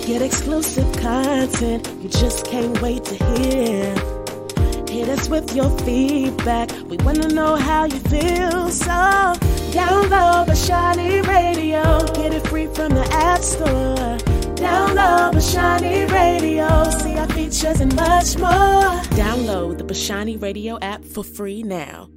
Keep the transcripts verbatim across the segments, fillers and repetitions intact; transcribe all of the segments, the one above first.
Get exclusive content you just can't wait to hear. Hit us with your feedback. We want to know how you feel. So download Bashani Radio. Get it free from the App Store. Download Bashani Radio. See our features and much more. Download the Bashani Radio app for free now.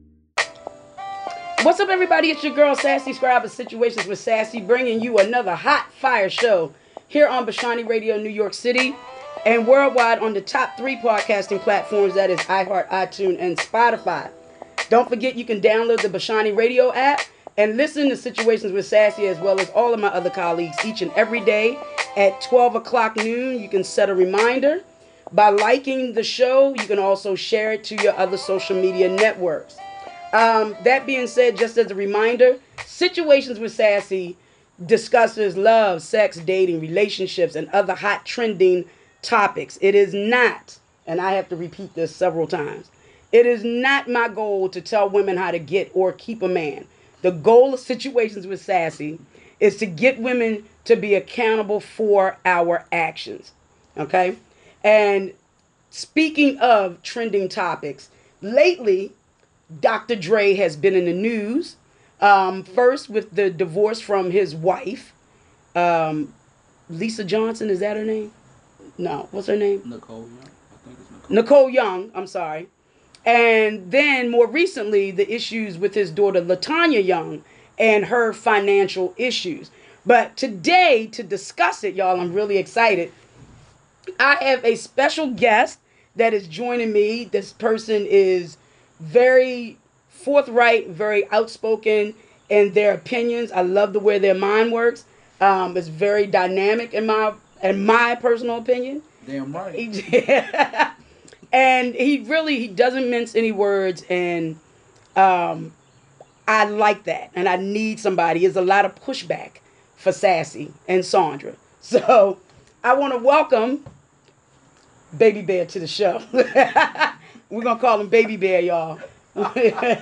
What's up, everybody? It's your girl, Sassy Scribe of Situations with Sassy, bringing you another hot fire show here on Bashani Radio, New York City, and worldwide on the top three podcasting platforms, that is iHeart, iTunes, and Spotify. Don't forget you can download the Bashani Radio app and listen to Situations with Sassy as well as all of my other colleagues each and every day at twelve o'clock noon. You can set a reminder. By liking the show, you can also share it to your other social media networks. Um, that being said, just as a reminder, Situations with Sassy discusses love, sex, dating, relationships, and other hot trending topics. It is not, and I have to repeat this several times, it is not my goal to tell women how to get or keep a man. The goal of Situations with Sassy is to get women to be accountable for our actions. Okay? And speaking of trending topics, lately, Doctor Dre has been in the news. Um, first with the divorce from his wife, um, Lisa Johnson, is that her name? No, what's her name? Nicole Young. I think it's Nicole. Nicole Young, I'm sorry. And then more recently, the issues with his daughter, LaTanya Young, and her financial issues. But today, to discuss it, y'all, I'm really excited. I have a special guest that is joining me. This person is very forthright, very outspoken in their opinions. I love the way their mind works. Um, it's very dynamic in my in my personal opinion. Damn right. He, and he really he doesn't mince any words, and um, I like that. And I need somebody. There's a lot of pushback for Sassy and Sandra, so I want to welcome Baby Bear to the show. We're gonna call him Baby Bear, y'all. Okay.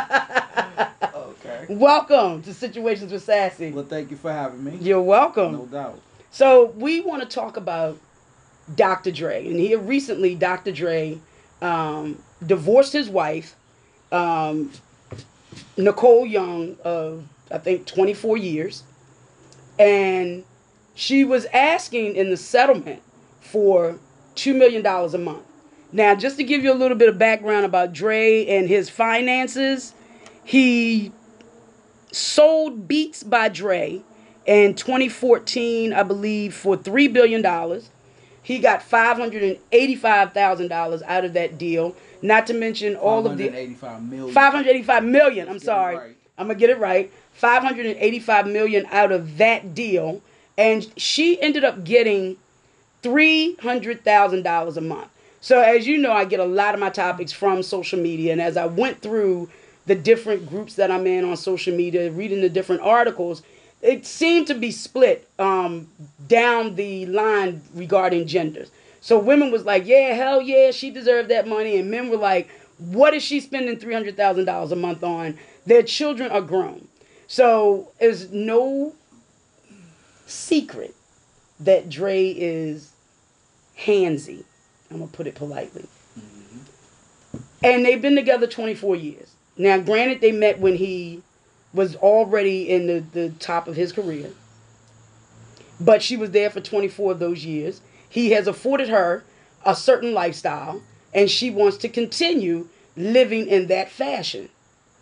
Welcome to Situations with Sassy. Well, thank you for having me. You're welcome. No doubt. So we want to talk about Doctor Dre, and here recently, Doctor Dre um, divorced his wife, um, Nicole Young, of I think twenty-four years, and she was asking in the settlement for two million dollars a month. Now, just to give you a little bit of background about Dre and his finances, he sold Beats by Dre in twenty fourteen, I believe, for three billion dollars. He got five hundred eighty-five thousand dollars out of that deal, not to mention all of the... five hundred eighty-five million. five hundred eighty-five million, I'm sorry. Right. I'm going to get it right. five hundred eighty-five million out of that deal, and she ended up getting three hundred thousand dollars a month. So as you know, I get a lot of my topics from social media. And as I went through the different groups that I'm in on social media, reading the different articles, it seemed to be split um, down the line regarding genders. So women was like, yeah, hell yeah, she deserved that money. And men were like, what is she spending three hundred thousand dollars a month on? Their children are grown. So there's no secret that Dre is handsy. I'm going to put it politely. Mm-hmm. And they've been together twenty-four years. Now, granted, they met when he was already in the, the top of his career. But she was there for twenty-four of those years. He has afforded her a certain lifestyle, and she wants to continue living in that fashion.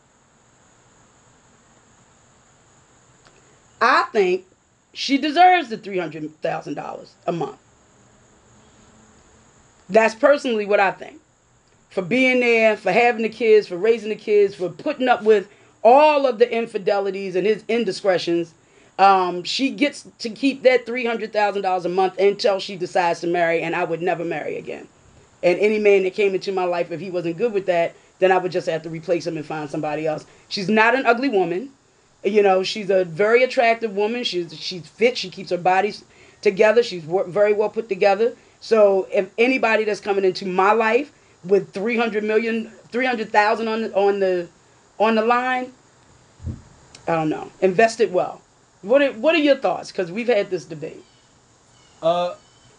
I think she deserves the three hundred thousand dollars a month. That's personally what I think. For being there, for having the kids, for raising the kids, for putting up with all of the infidelities and his indiscretions. Um, she gets to keep that three hundred thousand dollars a month until she decides to marry, and I would never marry again. And any man that came into my life, if he wasn't good with that, then I would just have to replace him and find somebody else. She's not an ugly woman. You know, she's a very attractive woman. She's she's fit. She keeps her body together. She's very well put together. So if anybody that's coming into my life with three hundred million, three hundred thousand on the, on the on the line, I don't know. Invest it well. What are, what are your thoughts? Because we've had this debate. Uh,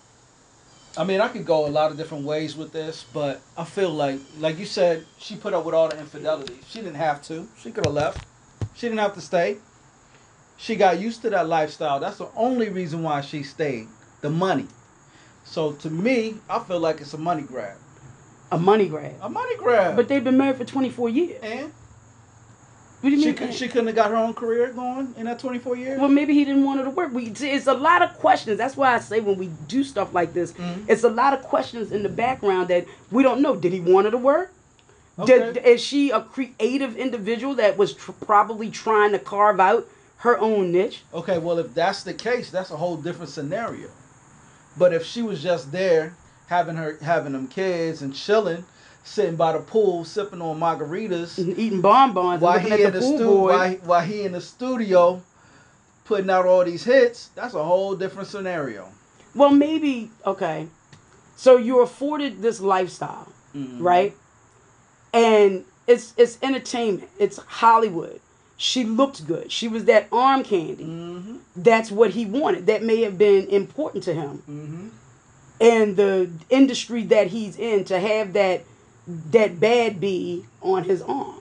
I mean, I could go a lot of different ways with this, but I feel like, like you said, she put up with all the infidelity. She didn't have to. She could have left. She didn't have to stay. She got used to that lifestyle. That's the only reason why she stayed. The money. So to me, I feel like it's a money grab. A money grab. A money grab. But they've been married for twenty-four years. And? What do you She, mean? could, she couldn't have got her own career going in that twenty-four years? Well, maybe he didn't want her to work. We, see, it's a lot of questions. That's why I say when we do stuff like this, Mhm. it's a lot of questions in the background that we don't know. Did he want her to work? Okay. Did, is she a creative individual that was tr- probably trying to carve out her own niche? Okay, well, if that's the case, that's a whole different scenario. But if she was just there, having her, having them kids and chilling, sitting by the pool, sipping on margaritas, And eating bonbons and while looking he at in the the pool stu- boys. while, he- while he in the studio, putting out all these hits, that's a whole different scenario. Well, maybe, okay. So you're afforded this lifestyle, Mhm. right? And it's it's entertainment. It's Hollywood. She looked good. She was that arm candy. Mm-hmm. That's what he wanted. That may have been important to him. Mm-hmm. And the industry that he's in, to have that that bad bee on his arm.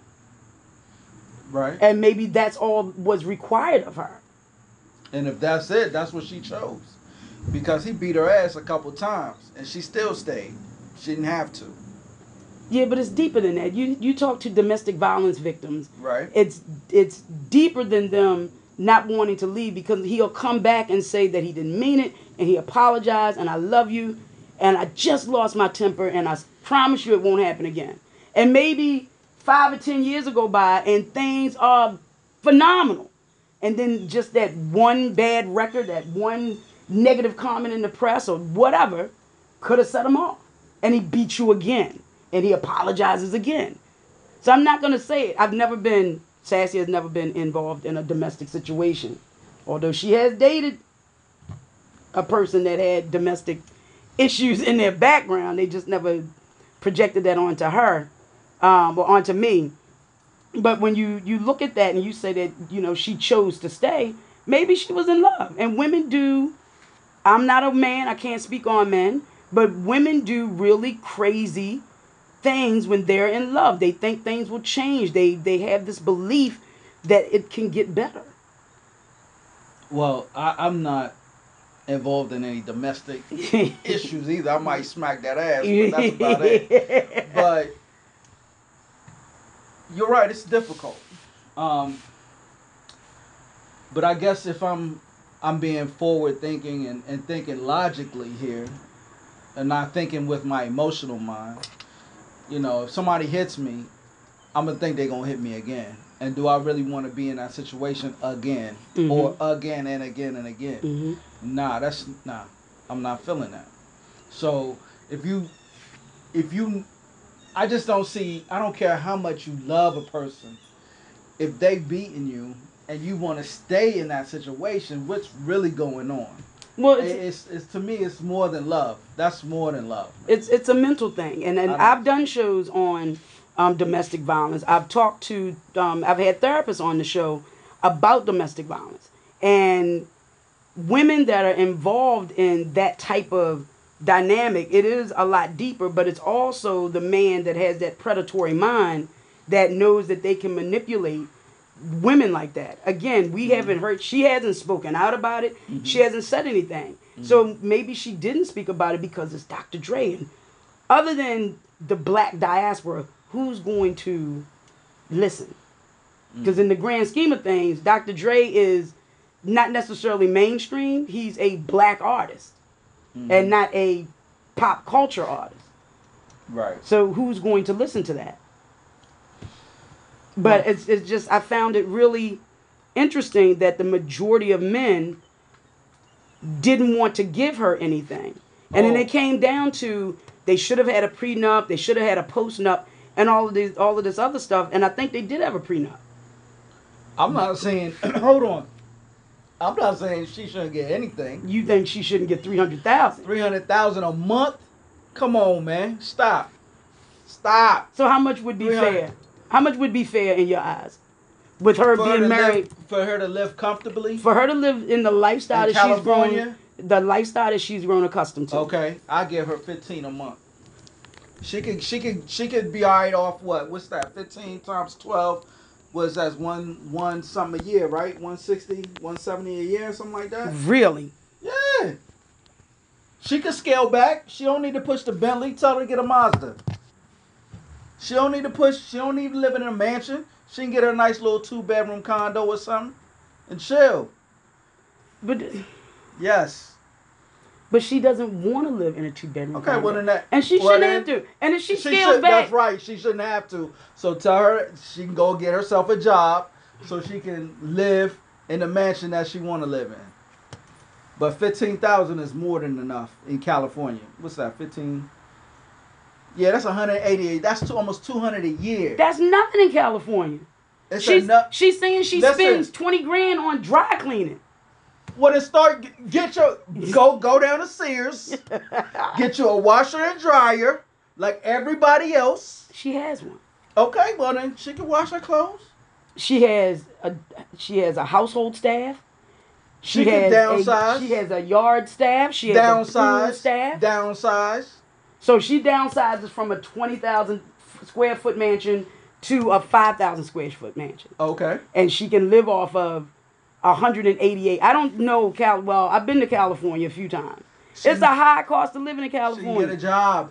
Right. And maybe that's all was required of her. And if that's it, that's what she chose. Because he beat her ass a couple times, and she still stayed. She didn't have to. Yeah, but it's deeper than that. You you talk to domestic violence victims. Right. It's it's deeper than them not wanting to leave, because he'll come back and say that he didn't mean it and he apologized and I love you and I just lost my temper and I promise you it won't happen again. And maybe five or ten years go by and things are phenomenal. And then just that one bad record, that one negative comment in the press or whatever could have set him off. And he beat you again. And he apologizes again. So I'm not going to say it. I've never been, Sassy has never been involved in a domestic situation. Although she has dated a person that had domestic issues in their background. They just never projected that onto her um, or onto me. But when you, you look at that and you say that, you know, she chose to stay, maybe she was in love. And women do, I'm not a man, I can't speak on men, but women do really crazy things when they're in love. They think things will change. They they have this belief that it can get better. Well, I, I'm not involved in any domestic issues either. I might smack that ass, but that's about it. But you're right, it's difficult. Um, but I guess if I'm I'm being forward thinking and, and thinking logically here and not thinking with my emotional mind, you know, if somebody hits me, I'm gonna think they're gonna hit me again. And do I really want to be in that situation again, Mhm. or again and again and again? Mm-hmm. Nah, that's nah. I'm not feeling that. So if you, if you, I just don't see. I don't care how much you love a person. If they beating you and you want to stay in that situation, what's really going on? Well, It's, it's, it's, it's to me, it's more than love. That's more than love. it's it's a mental thing, and and I know. I've done shows on um, domestic violence. I've talked to, um, I've had therapists on the show about domestic violence, and women that are involved in that type of dynamic. It is a lot deeper, but it's also the man that has that predatory mind that knows that they can manipulate women like that. Again, we Mm-hmm. haven't heard, she hasn't spoken out about it. Mm-hmm. She hasn't said anything. Mm-hmm. So maybe she didn't speak about it because it's Doctor Dre. And other than the black diaspora, who's going to listen? Because in the grand scheme of things, Doctor Dre is not necessarily mainstream. He's a black artist Mm-hmm. and not a pop culture artist. Right. So who's going to listen to that? But Well- it's it's just, I found it really interesting that the majority of men didn't want to give her anything. And then Oh. it came down to they should have had a prenup, they should have had a postnup, and all of this all of this other stuff. And I think they did have a prenup. I'm not saying. Hold on. I'm not saying she shouldn't get anything. You think she shouldn't get three hundred thousand? Three hundred thousand a month. Come on, man. Stop. Stop. So how much would be three hundred. fair? How much would be fair in your eyes? With her For her, being to married, live, for her to live comfortably. for her to live in the lifestyle In that she's California? going the lifestyle that she's grown accustomed to. Okay, I give her fifteen a month. She could, she could, she could be all right off what? What's that? Fifteen times twelve was that's one, one something a year, right? One sixty, one seventy a year, something like that. Really? Yeah. She could scale back. She don't need to push the Bentley. Tell her to get a Mazda. She don't need to push. She don't need to live in a mansion. She can get her a nice little two bedroom condo or something, and chill. But Yes. but she doesn't want to live in a two bedroom. Okay, well then that, and she well, shouldn't then, have to. And if she, she scales should, back, that's right. She shouldn't have to. So tell her she can go get herself a job so she can live in the mansion that she want to live in. But fifteen thousand is more than enough in California. What's that? Fifteen. Yeah, that's one hundred eighty. That's two, almost two hundred a year. that's nothing in California. It's She's, enough. she's saying she Listen. spends twenty grand on dry cleaning. Well, then start get your go go down to Sears, get you a washer and dryer like everybody else. She has one. Okay, well then she can wash her clothes. She has a she has a household staff. She can has downsize. A, she has a yard staff. She has a pool Downsize. staff. Downsize. So she downsizes from a twenty thousand square foot mansion to a five thousand square foot mansion, Okay. and she can live off of one hundred eighty-eight. I don't know Cal. Well, I've been to California a few times. She- It's a high cost of living in She can California. get a job.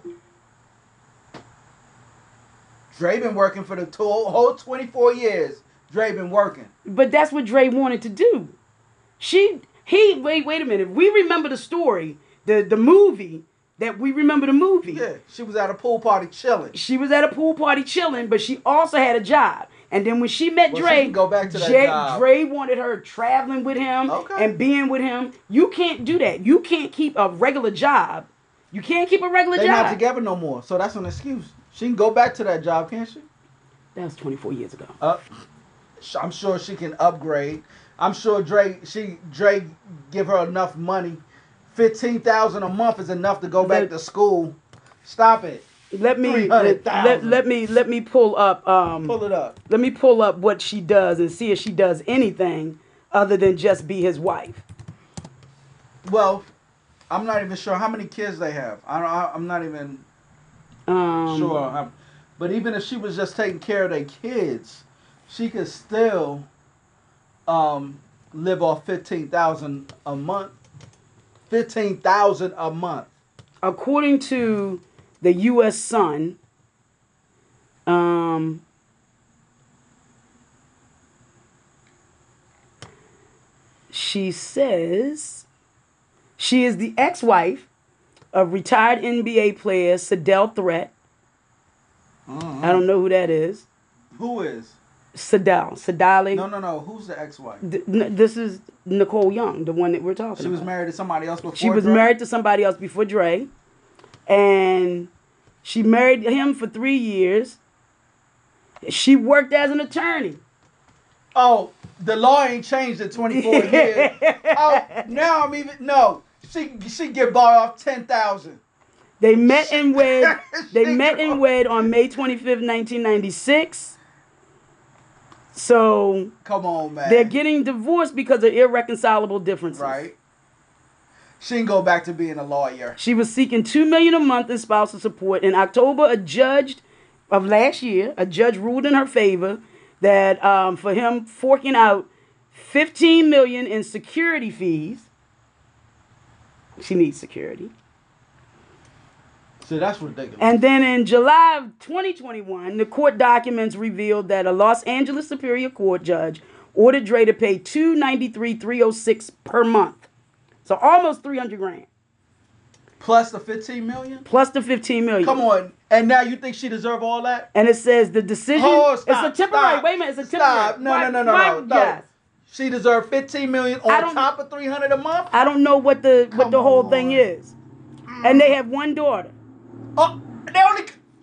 Dre been working for the two, whole twenty-four years. Dre been working. But that's what Dre wanted to do. She, he, wait, wait a minute. We remember the story, the the movie, that we remember the movie. Yeah, she was at a pool party chilling. She was at a pool party chilling, but she also had a job. And then when she met Well, Dre, she can go back to that Jay- job. Dre wanted her traveling with him Okay. and being with him. You can't do that. You can't keep a regular job. You can't keep a regular They're job. not together no more, so that's an excuse. She can go back to that job, can't she? That was twenty-four years ago. Uh, I'm sure she can upgrade. I'm sure Dre, she Dre give her enough money. Fifteen thousand a month is enough to go back Let- to school. Stop it. Let me three let, hundred let, thousand. let me let me pull up um Pull it up. let me pull up what she does and see if she does anything other than just be his wife. Well, I'm not even sure how many kids they have. I don't. I, I'm not even Um, sure. I'm, but even if she was just taking care of their kids, she could still um, live off fifteen thousand a month. Fifteen thousand a month. According to the U S Sun, um, she says she is the ex-wife of retired N B A player Sedell Threat. Mm-hmm. I don't know who that is. Who is? Sedell. Sedale. No, no, no. Who's the ex-wife? Th- n- This is Nicole Young, the one that we're talking She was about. married to somebody else before. She was Dre? married to somebody else before Dre. And she married him for three years. She worked as an attorney. Oh, the law ain't changed in twenty-four years. Oh, now I'm even no. She she get bought off ten thousand. They met and wed. They She met and go- wed on May twenty-fifth, nineteen ninety-six. So Come on, man. they're getting divorced because of irreconcilable differences. Right. She can go back to being a lawyer. She was seeking two million dollars a month in spousal support. In October, a judge of last year, a judge ruled in her favor that um, for him forking out fifteen million dollars in security fees. She needs security. See, that's ridiculous. And then in July of twenty twenty-one, the court documents revealed that a Los Angeles Superior Court judge ordered Dre to pay two ninety-three three oh six per month. So almost three hundred grand. Plus the fifteen million. Plus the fifteen million. Come on, and now you think she deserve all that? And it says the decision. Oh, stop, it's a temporary. stop, Wait a minute. It's a temporary. Stop. No, Why- no, no, no, why- no, no. Yes. She deserved fifteen million I on don't- top of three hundred a month. I don't know what the what Come the whole thing on. is. And they have one daughter. Oh, they only.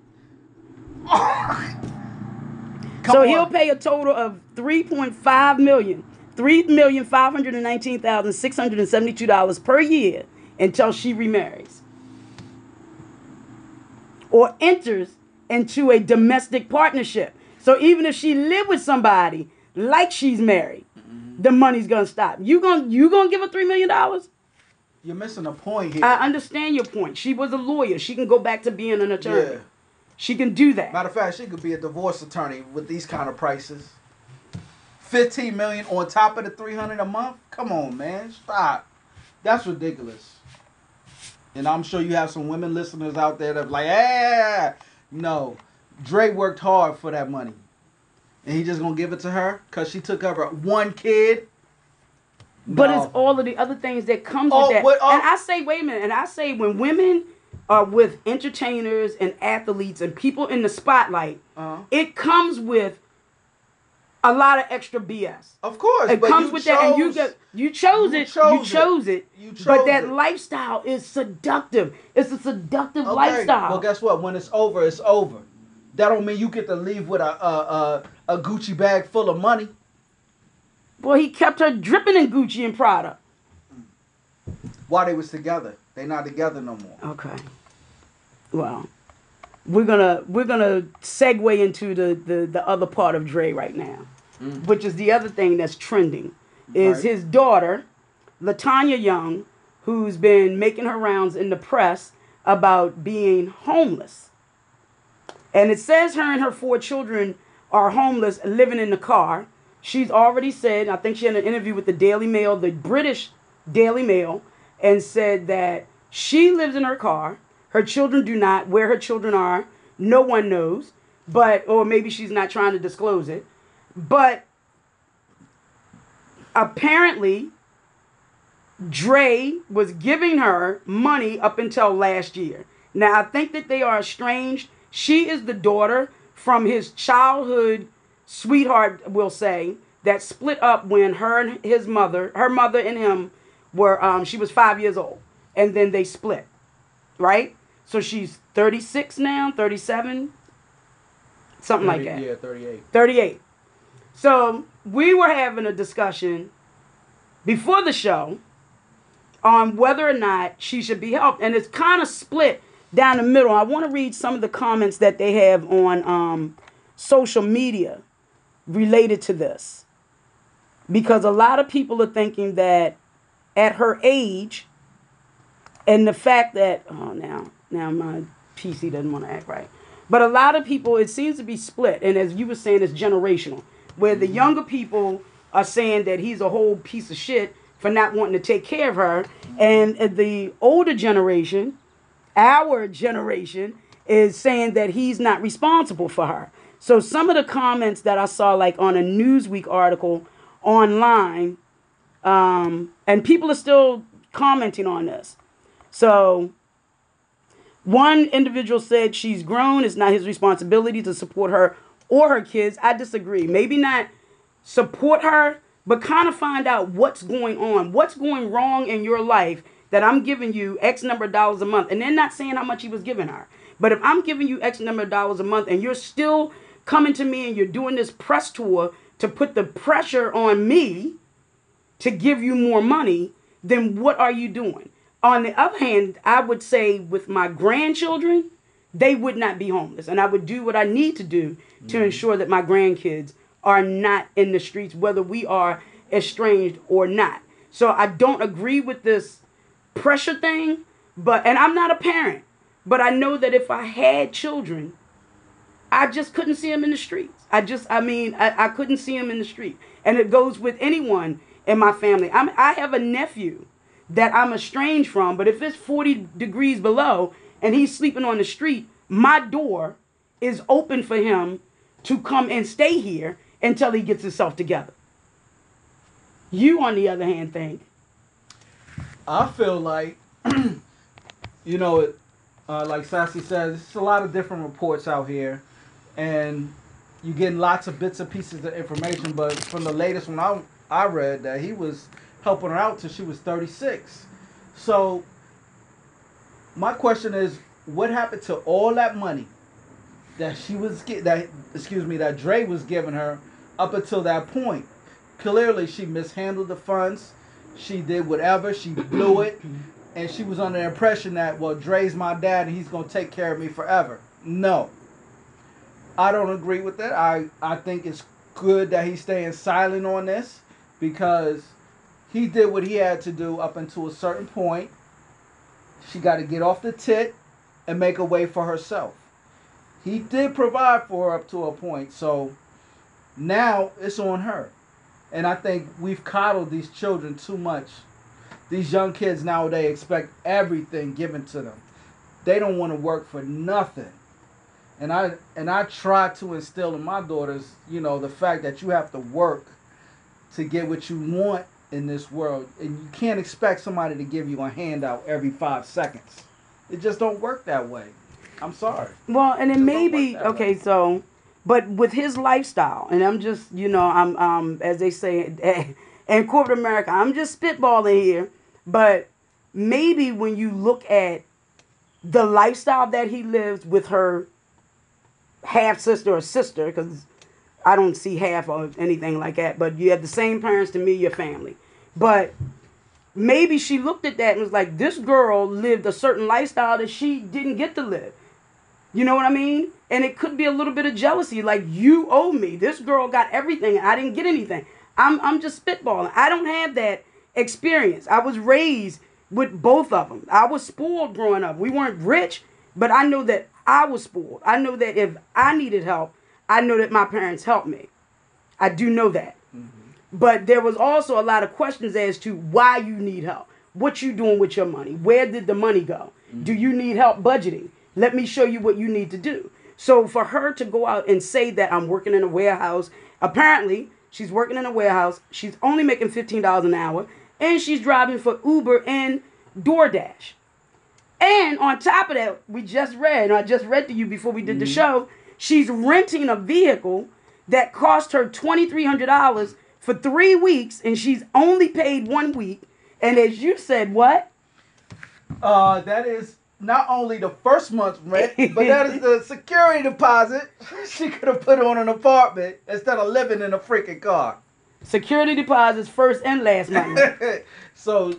Oh. Come so on. he'll pay a total of three point five million dollars. three million five hundred nineteen thousand six hundred seventy-two dollars per year until she remarries. Or enters into a domestic partnership. So even if she live with somebody like she's married, the money's gonna stop. You gonna you gonna give her three million dollars? You're missing a point here. I understand your point. She was a lawyer. She can go back to being an attorney. Yeah. She can do that. Matter of fact, she could be a divorce attorney with these kind of prices. Fifteen million on top of the three hundred a month. Come on, man, stop. That's ridiculous. And I'm sure you have some women listeners out there that's like, ah, no. Dre worked hard for that money, and he just gonna give it to her because she took over one kid. But No. it's all of the other things that comes Oh, with that. what- oh. And I say, wait a minute. And I say, when women are with entertainers and athletes and people in the spotlight, Uh-huh. it comes with a lot of extra B S. Of course, It but comes you with that, and you chose- get you chose you it. chose you it. chose it. You but chose that it. lifestyle is seductive. It's a seductive Okay, lifestyle. well, guess what? When it's over, it's over. That don't mean you get to leave with a a, a, a Gucci bag full of money. Boy, he kept her dripping in Gucci and Prada. While they was together, they not together no more. Okay. Well, we're gonna we're gonna segue into the the, the other part of Dre right now, Mm. which is the other thing that's trending, is Right. his daughter, LaTanya Young, who's been making her rounds in the press about being homeless. And it says her and her four children are homeless, living in the car. She's already said, I think she had an interview with the Daily Mail, the British Daily Mail, and said that she lives in her car. Her children do not. Where her children are, no one knows. But, or maybe she's not trying to disclose it. But apparently, Dre was giving her money up until last year. Now, I think that they are estranged. She is the daughter from his childhood sweetheart, we'll say, that split up when her and his mother, her mother and him were, um, she was five years old. And then they split, right? So she's thirty-six now, thirty-seven, something like that. Yeah, thirty-eight. thirty-eight. So we were having a discussion before the show on whether or not she should be helped. And it's kind of split down the middle. I want to read some of the comments that they have on um, social media related to this. Because a lot of people are thinking that at her age, and the fact that, oh, now, now my P C doesn't want to act right. But a lot of people, it seems to be split. And as you were saying, it's generational. Where the younger people are saying that he's a whole piece of shit for not wanting to take care of her. And the older generation, our generation, is saying that he's not responsible for her. So some of the comments that I saw, like on a Newsweek article online, um, and people are still commenting on this. So one individual said she's grown. It's not his responsibility to support her or her kids. I disagree. Maybe not support her, but kind of find out what's going on. What's going wrong in your life that I'm giving you X number of dollars a month. And they're not saying how much he was giving her. But if I'm giving you X number of dollars a month and you're still coming to me and you're doing this press tour to put the pressure on me to give you more money, then what are you doing? On the other hand, I would say with my grandchildren, they would not be homeless. And I would do what I need to do to mm-hmm. ensure that my grandkids are not in the streets, whether we are estranged or not. So I don't agree with this pressure thing, but, and I'm not a parent, but I know that if I had children, I just couldn't see them in the streets. I just, I mean, I, I couldn't see them in the street. And it goes with anyone in my family. I'm, I have a nephew that I'm estranged from, but if it's forty degrees below and he's sleeping on the street, my door is open for him to come and stay here until he gets himself together. You, on the other hand, think? I feel like, you know, it, uh, like Sassy says, there's a lot of different reports out here, and you're getting lots of bits and pieces of information, but from the latest one I, I read, that he was helping her out till she was thirty-six. So my question is, what happened to all that money that she was get that excuse me that Dre was giving her up until that point? Clearly she mishandled the funds. She did whatever, she blew it, and she was under the impression that, well, Dre's my dad and he's gonna take care of me forever. No, I don't agree with that. I, I think it's good that he's staying silent on this, because he did what he had to do up until a certain point. She got to get off the tit and make a way for herself. He did provide for her up to a point, so now it's on her. And I think we've coddled these children too much. These young kids nowadays expect everything given to them. They don't want to work for nothing. And I and I try to instill in my daughters, you know, the fact that you have to work to get what you want in this world. And you can't expect somebody to give you a handout every five seconds. It just don't work that way. I'm sorry. Well, and it may be, okay, way. so, but with his lifestyle, and I'm just, you know, I'm, um, as they say in corporate America, I'm just spitballing here, but maybe when you look at the lifestyle that he lives with her half sister or sister, because I don't see half or anything like that, but you have the same parents to me, your family. But maybe she looked at that and was like, this girl lived a certain lifestyle that she didn't get to live. You know what I mean? And it could be a little bit of jealousy, like, you owe me. This girl got everything and I didn't get anything. I'm I'm just spitballing. I don't have that experience. I was raised with both of them. I was spoiled growing up. We weren't rich, but I know that I was spoiled. I know that if I needed help, I know that my parents helped me. I do know that. Mm-hmm. But there was also a lot of questions as to why you need help. What you doing with your money? Where did the money go? Mm-hmm. Do you need help budgeting? Let me show you what you need to do. So for her to go out and say that I'm working in a warehouse, apparently she's working in a warehouse. She's only making fifteen dollars an hour. And she's driving for Uber and DoorDash. And on top of that, we just read, and I just read to you before we did mm-hmm. the show, she's renting a vehicle that cost her twenty-three hundred dollars for three weeks, and she's only paid one week. And as you said, what? Uh, that is not only the first month's rent, but that is the security deposit she could have put on an apartment instead of living in a freaking car. Security deposits first and last month. So,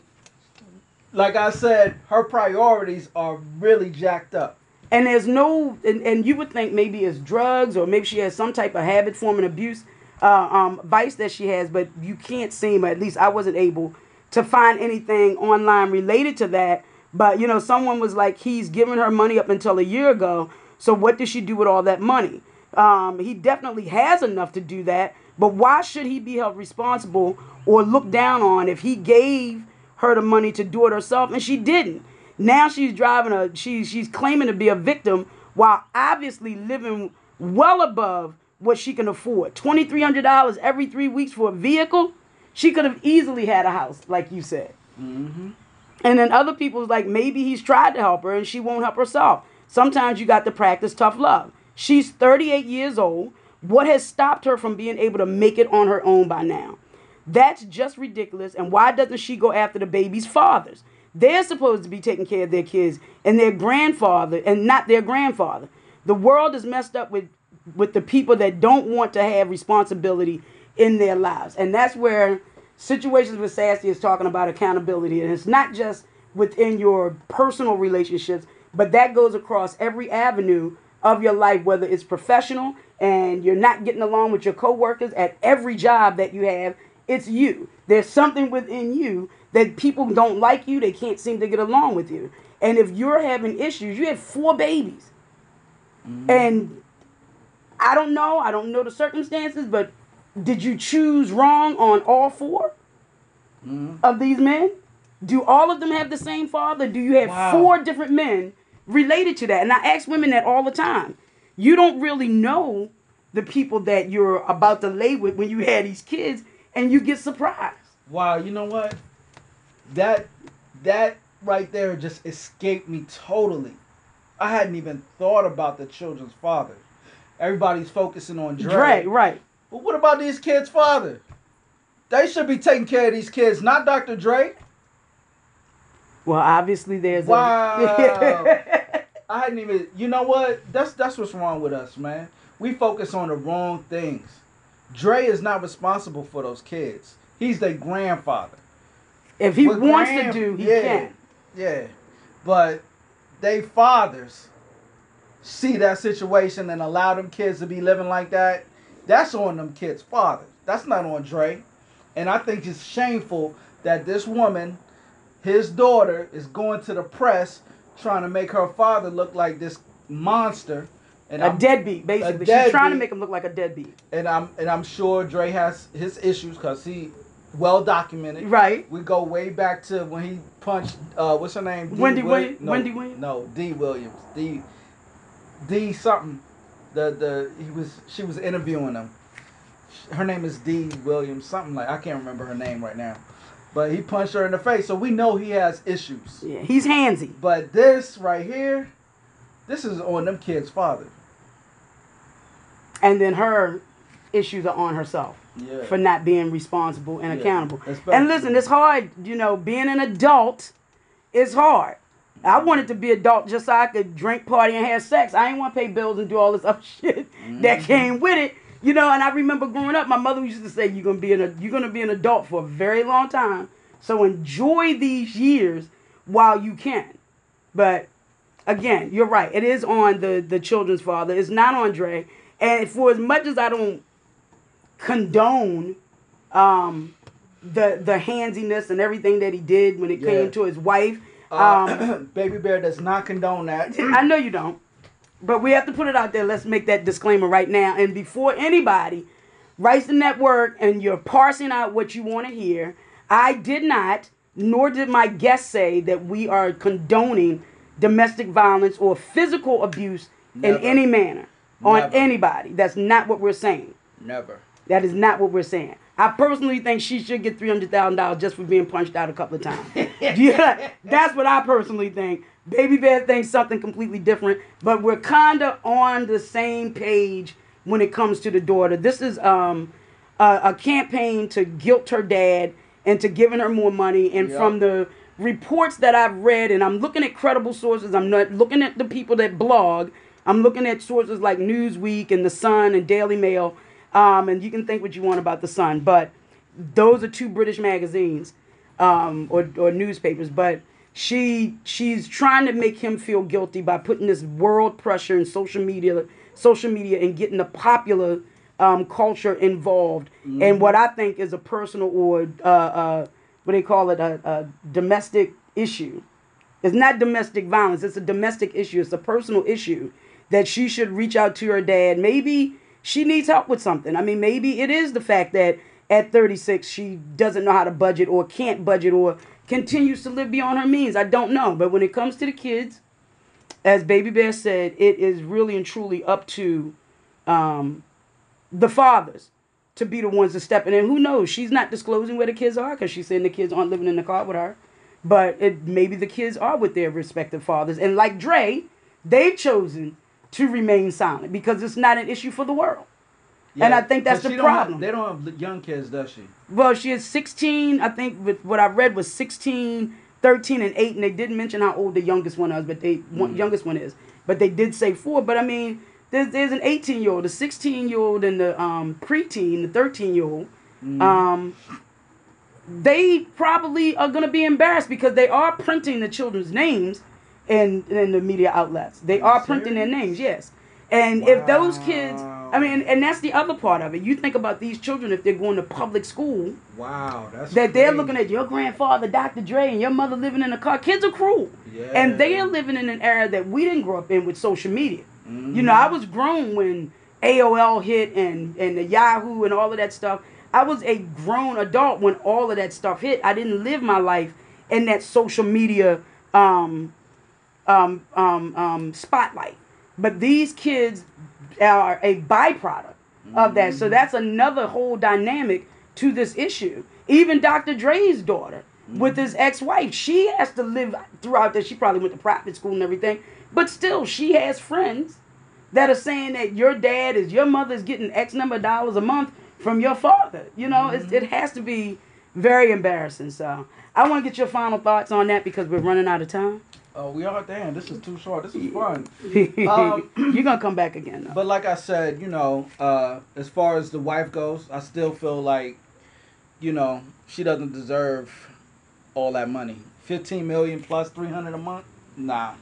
like I said, her priorities are really jacked up. And there's no, and, and you would think maybe it's drugs or maybe she has some type of habit forming abuse, uh, um, vice that she has, but you can't seem, at least I wasn't able to find anything online related to that. But, you know, someone was like, he's giving her money up until a year ago. So what does she do with all that money? Um, he definitely has enough to do that. But why should he be held responsible or looked down on if he gave her the money to do it herself and she didn't? Now she's driving a, she, she's claiming to be a victim while obviously living well above what she can afford. twenty-three hundred dollars every three weeks for a vehicle. She could have easily had a house, like you said. Mm-hmm. And then other people's like, maybe he's tried to help her and she won't help herself. Sometimes you got to practice tough love. She's thirty-eight years old. What has stopped her from being able to make it on her own by now? That's just ridiculous. And why doesn't she go after the baby's fathers? They're supposed to be taking care of their kids and their grandfather and not their grandfather. The world is messed up with, with the people that don't want to have responsibility in their lives. And that's where Situations with Sassy is talking about accountability. And it's not just within your personal relationships, but that goes across every avenue of your life, whether it's professional and you're not getting along with your coworkers at every job that you have. It's you. There's something within you that people don't like you. They can't seem to get along with you. And if you're having issues, you have four babies. Mm-hmm. And I don't know. I don't know the circumstances, but did you choose wrong on all four mm-hmm. of these men? Do all of them have the same father? Do you have wow. four different men related to that? And I ask women that all the time. You don't really know the people that you're about to lay with when you had these kids, and you get surprised. Wow, you know what? That that right there just escaped me totally. I hadn't even thought about the children's father. Everybody's focusing on Dre. Dre, right. But what about these kids' father? They should be taking care of these kids, not Doctor Dre. Well, obviously there's wow. a... I hadn't even... You know what? That's that's what's wrong with us, man. We focus on the wrong things. Dre is not responsible for those kids. He's their grandfather. If he With wants grand, to do, he yeah, can. Yeah. But they fathers see that situation and allow them kids to be living like that. That's on them kids' fathers. That's not on Dre. And I think it's shameful that this woman, his daughter, is going to the press trying to make her father look like this monster. And a I'm, deadbeat, basically. a deadbeat. She's trying to make him look like a deadbeat. And I'm and I'm sure Dre has his issues because he well documented. Right. We go way back to when he punched uh what's her name? D. Wendy Will- Williams. No, Wendy Williams. No, D. Williams. D. D. something. The the he was she was interviewing him. Her name is D. Williams. Something like I can't remember her name right now. But he punched her in the face, so we know he has issues. Yeah, he's handsy. But this right here, this is on them kids' father. And then her issues are on herself Yeah. for not being responsible and Yeah, accountable. especially- And listen, it's hard, you know, being an adult is hard. I wanted to be adult just so I could drink, party, and have sex. I ain't want to pay bills and do all this other shit that came with it. You know, and I remember growing up, my mother used to say, "You're gonna be an you're gonna be an adult for a very long time. So enjoy these years while you can." But again, you're right. It is on the the children's father. It's not on Dre. And for as much as I don't condone um, the the handsiness and everything that he did when it Yeah. came to his wife, um, Uh, Baby Bear does not condone that. I know you don't. But we have to put it out there. Let's make that disclaimer right now. And before anybody writes the network and you're parsing out what you want to hear, I did not, nor did my guest say that we are condoning domestic violence or physical abuse Never. in any manner on Never. anybody. That's not what we're saying. Never. That is not what we're saying. I personally think she should get three hundred thousand dollars just for being punched out a couple of times. Yeah, that's what I personally think. Baby Bear thinks something completely different, but we're kind of on the same page when it comes to the daughter. This is um, a, a campaign to guilt her dad into giving her more money. And Yep. from the reports that I've read, and I'm looking at credible sources, I'm not looking at the people that blog, I'm looking at sources like Newsweek and The Sun and Daily Mail. Um, and you can think what you want about The Sun, but those are two British magazines um, or, or newspapers. But she she's trying to make him feel guilty by putting this world pressure in social media, social media, and getting the popular um, culture involved Mm-hmm. in what I think is a personal or uh, uh, what they call it a, a domestic issue. It's not domestic violence. It's a domestic issue. It's a personal issue that she should reach out to her dad. Maybe she needs help with something. I mean, maybe it is the fact that at thirty-six she doesn't know how to budget or can't budget or continues to live beyond her means. I don't know. But when it comes to the kids, as Baby Bear said, it is really and truly up to um, the fathers to be the ones to step in. And who knows? She's not disclosing where the kids are because she's saying the kids aren't living in the car with her. But it, maybe the kids are with their respective fathers. And like Dre, they've chosen to remain silent because it's not an issue for the world. And I think that's but the she don't have- problem. they don't have young kids, does she? Well, she is sixteen. I think with what I read was sixteen, thirteen, and eight. And they didn't mention how old the youngest one is, but they one, youngest one is. But they did say four. But I mean, there's, there's an eighteen-year-old, a sixteen-year-old, and the um, preteen, the thirteen-year-old. Um, they probably are going to be embarrassed because they are printing the children's names in, in the media outlets. They are printing their names, yes. And if those kids, I mean, and that's the other part of it. You think about these children if they're going to public school, Wow, that's that they're crazy. looking at your grandfather, Doctor Dre, and your mother living in a car. Kids are cruel. Yeah. And they are living in an era that we didn't grow up in with social media. Mhm. You know, I was grown when A O L hit and, and the Yahoo and all of that stuff. I was a grown adult when all of that stuff hit. I didn't live my life in that social media um, um, um, um, spotlight. But these kids are a byproduct of that. So that's another whole dynamic to this issue. Even Doctor Dre's daughter with his ex-wife, she has to live throughout this. She probably went to private school and everything. But still, she has friends that are saying that your dad is, your mother's getting X number of dollars a month from your father. You know, it's, it has to be very embarrassing. So I want to get your final thoughts on that because we're running out of time. Oh, we are. Damn, this is too short. This is fun. Um, You're going to come back again, though. But like I said, you know, uh, as far as the wife goes, I still feel like, you know, she doesn't deserve all that money. Fifteen million plus three hundred a month, nah.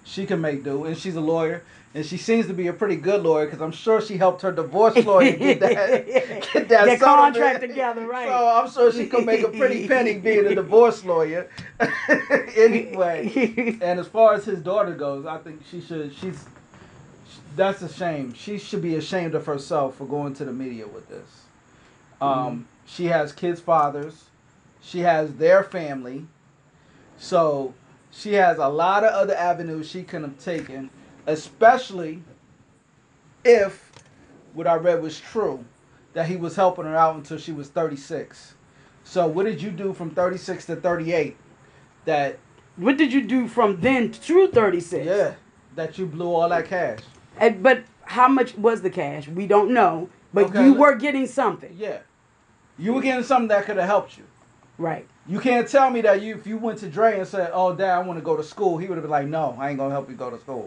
she can make do, and she's a lawyer, and she seems to be a pretty good lawyer because I'm sure she helped her divorce lawyer get that get that Get contract together, right? So I'm sure she can make a pretty penny being a divorce lawyer. Anyway, and as far as his daughter goes, I think she should. She's that's a shame. She should be ashamed of herself for going to the media with this. Um, mm-hmm. She has kids' fathers. She has their family. So she has a lot of other avenues she could have taken, especially if what I read was true, that he was helping her out until she was thirty-six. So what did you do from thirty-six to thirty-eight? That what did you do from then through thirty-six? Yeah, that you blew all that cash. And, but how much was the cash? We don't know. But okay, you were getting something. Yeah. You were getting something that could have helped you. Right. You can't tell me that you if you went to Dre and said, oh, Dad, I want to go to school, he would have been like, no, I ain't going to help you go to school.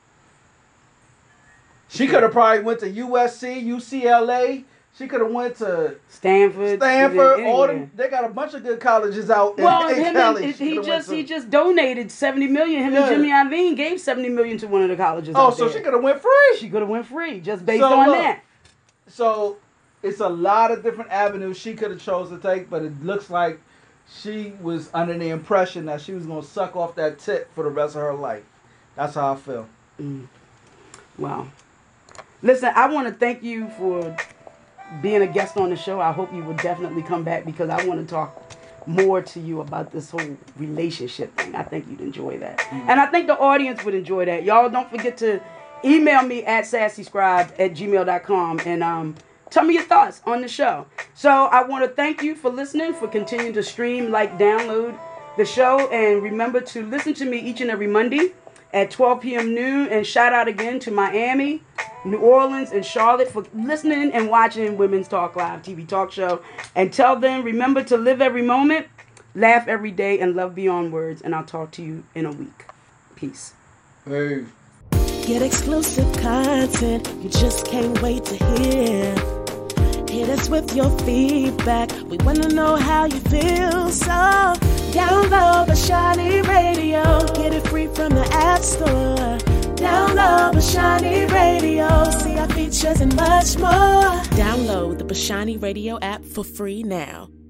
She could have probably went to U S C, U C L A. She could have went to Stanford. Stanford. All them, they got a bunch of good colleges out well, in, in him Cali. And, he just he just donated seventy million. Him yeah. and Jimmy Iovine gave seventy million to one of the colleges. Oh, out so there. she could have went free. She could have went free just based so, on look, that. So it's a lot of different avenues she could have chose to take, but it looks like she was under the impression that she was gonna suck off that tit for the rest of her life. That's how I feel. Mm. Wow. Listen, I want to thank you for being a guest on the show. I hope you will definitely come back because I want to talk more to you about this whole relationship thing. I think you'd enjoy that. Mm. And I think the audience would enjoy that. Y'all don't forget to email me at sassyscribe at gmail dot com and um, tell me your thoughts on the show. So I want to thank you for listening, for continuing to stream, like, download the show. And remember to listen to me each and every Monday at twelve p.m. noon. And shout out again to Miami, New Orleans, and Charlotte for listening and watching Women's Talk Live T V talk show. And tell them, remember to live every moment, laugh every day, and love beyond words. And I'll talk to you in a week. Peace. Hey. Get exclusive content you just can't wait to hear. Hit us with your feedback. We want to know how you feel. So download Bashani Radio. Get it free from the App Store. Download Bashani Radio. See our features and much more. Download the Bashani Radio app for free now.